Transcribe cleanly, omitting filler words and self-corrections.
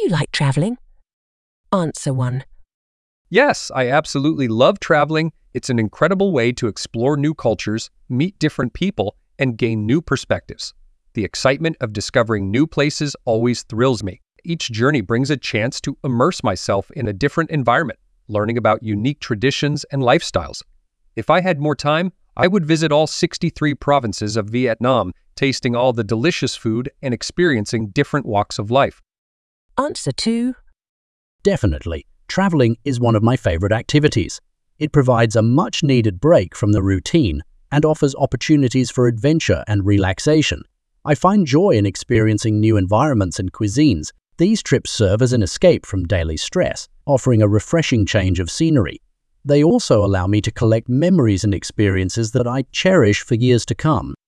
you like travelling? Answer 1. Yes, I absolutely love traveling. It's an incredible way to explore new cultures, meet different people, and gain new perspectives. The excitement of discovering new places always thrills me. Each journey brings a chance to immerse myself in a different environment, learning about unique traditions and lifestyles. If I had more time, I would visit all 63 provinces of Vietnam, tasting all the delicious food and experiencing different walks of life. Answer 2. Definitely, traveling is one of my favorite activities. It provides a much-needed break from the routine and offers opportunities for adventure and relaxation. I find joy in experiencing new environments and cuisines. These trips serve as an escape from daily stress, offering a refreshing change of scenery. They also allow me to collect memories and experiences that I cherish for years to come.